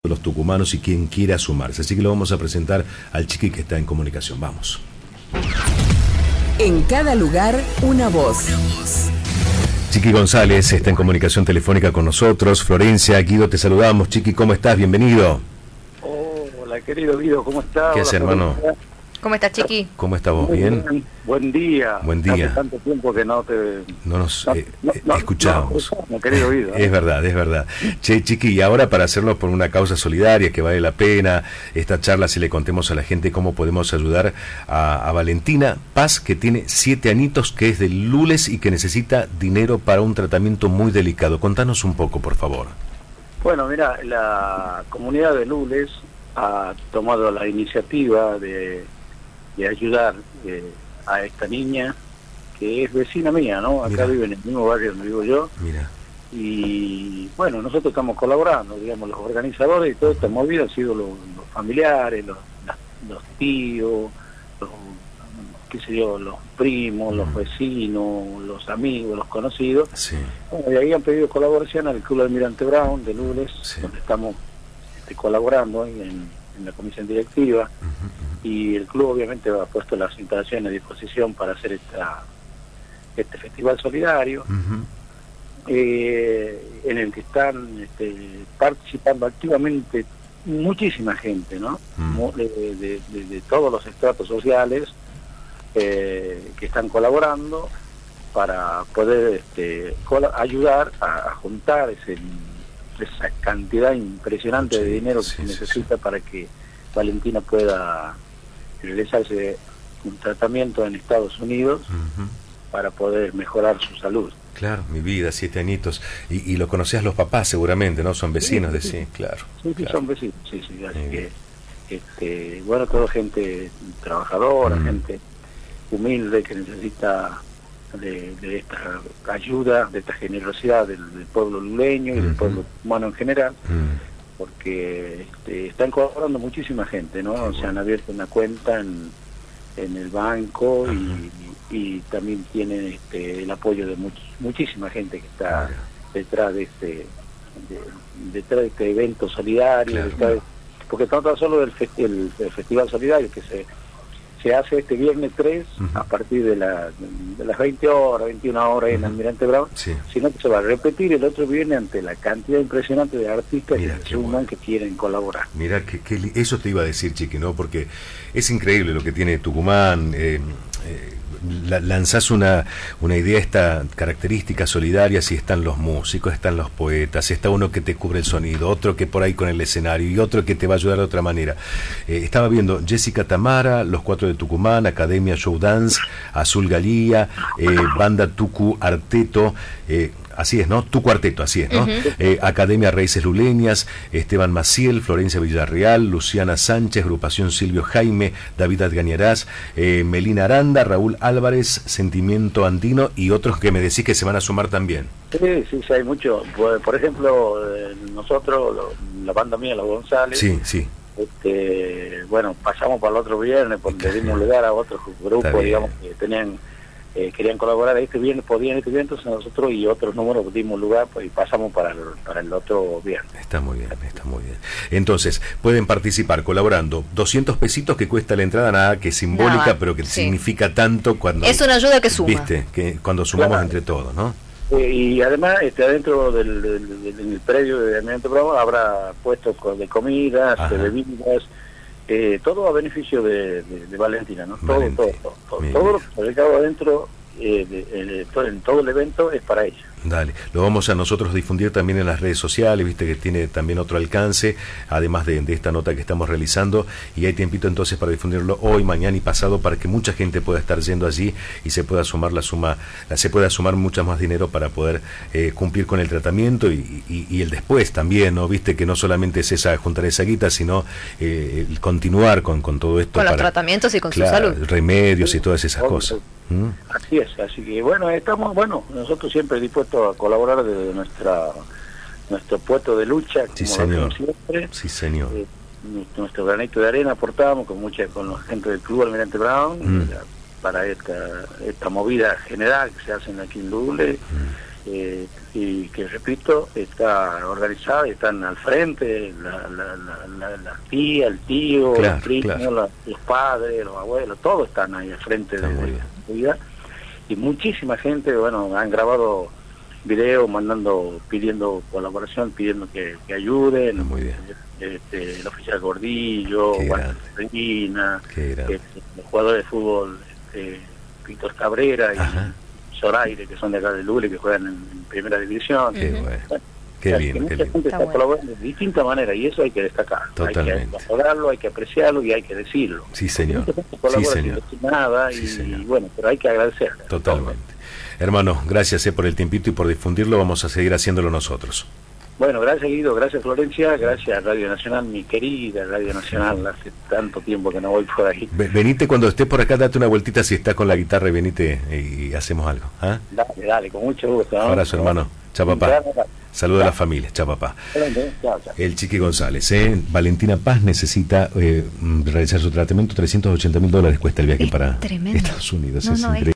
los tucumanos y quien quiera sumarse. Así que lo vamos a presentar al Chiqui que está en comunicación. Vamos. En cada lugar, una voz. Chiqui González está en comunicación telefónica con nosotros. Florencia, Guido, te saludamos. Chiqui, ¿cómo estás? Bienvenido. Hola, querido Guido, ¿cómo estás? ¿Qué haces, hermano? ¿Cómo estás, Chiqui? ¿Cómo estás vos? ¿Bien? Buen día. Buen día. Hace tanto tiempo que no nos escuchamos. Querido Guido, Es verdad, es verdad. Che, Chiqui, y ahora para hacerlo por una causa solidaria que vale la pena, esta charla, si le contemos a la gente cómo podemos ayudar a Valentina Paz, que tiene 7 añitos, que es de Lules y que necesita dinero para un tratamiento muy delicado. Contanos un poco, por favor. Bueno, mira, la comunidad de Lules ha tomado la iniciativa de ayudar a esta niña, que es vecina mía, ¿no? Acá vive en el mismo barrio donde vivo yo. Mira. Y bueno, nosotros estamos colaborando, digamos, los organizadores y toda esta movida han sido los familiares, los tíos, qué sé yo, los primos, los vecinos, los amigos, los conocidos. Sí. Bueno, y ahí han pedido colaboración al Club Almirante Brown de Lules, Sí. donde estamos colaborando en la comisión directiva. Y el club obviamente ha puesto las instalaciones a disposición para hacer este festival solidario, en el que están participando activamente muchísima gente, ¿no? De todos los estratos sociales que están colaborando para poder ayudar a juntar esa cantidad impresionante de dinero que se necesita para que Valentina pueda realizarse un tratamiento en Estados Unidos para poder mejorar su salud. Claro, mi vida, 7 añitos. Y lo conocías los papás seguramente, ¿no? Son vecinos de sí, claro. Sí, claro. Son vecinos, sí. Así que, bueno, toda gente trabajadora, gente humilde que necesita de esta ayuda, de esta generosidad del pueblo luleño y del pueblo humano en general. Porque están colaborando muchísima gente, ¿no? Bueno. Se han abierto una cuenta en el banco y también tienen el apoyo de muchísima gente que está detrás de este evento solidario, porque no tan solo el festival solidario que se hace este viernes 3 a partir de las 20 horas, 21 horas en Almirante Brown, sino que se va a repetir el otro viernes ante la cantidad impresionante de artistas que quieren colaborar. Mira, eso te iba a decir, Chiqui, ¿no? Porque es increíble lo que tiene Tucumán. Lanzás una idea, esta característica solidaria, si están los músicos, están los poetas, está uno que te cubre el sonido, otro que por ahí con el escenario y otro que te va a ayudar de otra manera. Estaba viendo Jessica Tamara, Los 4 de Tucumán, Academia Show Dance, Azul Galía, Banda Tucu Arteto, así es, ¿no? Tu cuarteto, así es, ¿no? Academia Raíces Luleñas, Esteban Maciel, Florencia Villarreal, Luciana Sánchez, Agrupación Silvio Jaime, David Adgañarás, Melina Aranda, Raúl Álvarez, Sentimiento Andino y otros que me decís que se van a sumar también. Sí, hay mucho. Por ejemplo, nosotros, la banda mía, Los González, sí. Bueno, pasamos para el otro viernes porque le dimos lugar a otros grupos, digamos, que querían colaborar este viernes, entonces nosotros y otros números dimos lugar y pasamos para el otro viernes. Está muy bien. Entonces, pueden participar colaborando, 200 pesitos que cuesta la entrada, nada que simbólica, pero que significa tanto cuando... Es una ayuda que suma. Viste, que cuando sumamos entre todos, ¿no? Y además, adentro del predio de Almirante Brown habrá puestos de comidas, de bebidas, todo a beneficio de Valentina, ¿no? Todo lo que se recauda adentro en todo el evento es para ella. Dale, lo vamos a nosotros difundir también en las redes sociales, viste que tiene también otro alcance, además de esta nota que estamos realizando, y hay tiempito entonces para difundirlo hoy, mañana y pasado para que mucha gente pueda estar yendo allí y se pueda sumar se pueda sumar mucho más dinero para poder cumplir con el tratamiento y el después también, ¿no? Viste que no solamente es juntar esa guita, sino el continuar con todo esto. Con los tratamientos y con su salud. Remedios y todas esas cosas. Así es, así que estamos nosotros siempre dispuestos a colaborar desde nuestro puesto de lucha, como sí, señor. Siempre. Sí, señor. Nuestro granito de arena aportamos con la gente del Club Almirante Brown para esta movida general que se hacen aquí en Lules. y que, repito, está organizada y están al frente la tía, el tío, claro, los primos, claro. los padres, los abuelos, todos están ahí al frente de la vida. Y muchísima gente, bueno, han grabado videos pidiendo colaboración, pidiendo que ayuden. Muy bien. El oficial Gordillo, Walter Reina, los jugadores de fútbol, Víctor Cabrera y Zoraire, que son de acá de Lule, que juegan en primera división. Qué bueno. Qué lindo, mucha gente está colaborando de distintas maneras y eso hay que destacar. Totalmente. Hay que valorarlo, hay que apreciarlo y hay que decirlo. Sí, señor. Sí, señor. Sin nada y bueno, pero hay que agradecerle. Totalmente. Hermano, gracias por el tiempito y por difundirlo. Vamos a seguir haciéndolo nosotros. Bueno, gracias Guido, gracias Florencia, gracias Radio Nacional, mi querida Radio Nacional, hace tanto tiempo que no voy por ahí. Venite cuando estés por acá, date una vueltita si estás con la guitarra y venite y hacemos algo. ¿Ah? Dale, con mucho gusto. ¿No? Abrazo, hermano. Chao, papá. Saludos a la familia. Chao, papá. El Chiqui González. Valentina Paz necesita realizar su tratamiento. $380.000 cuesta el viaje para Estados Unidos. Es increíble.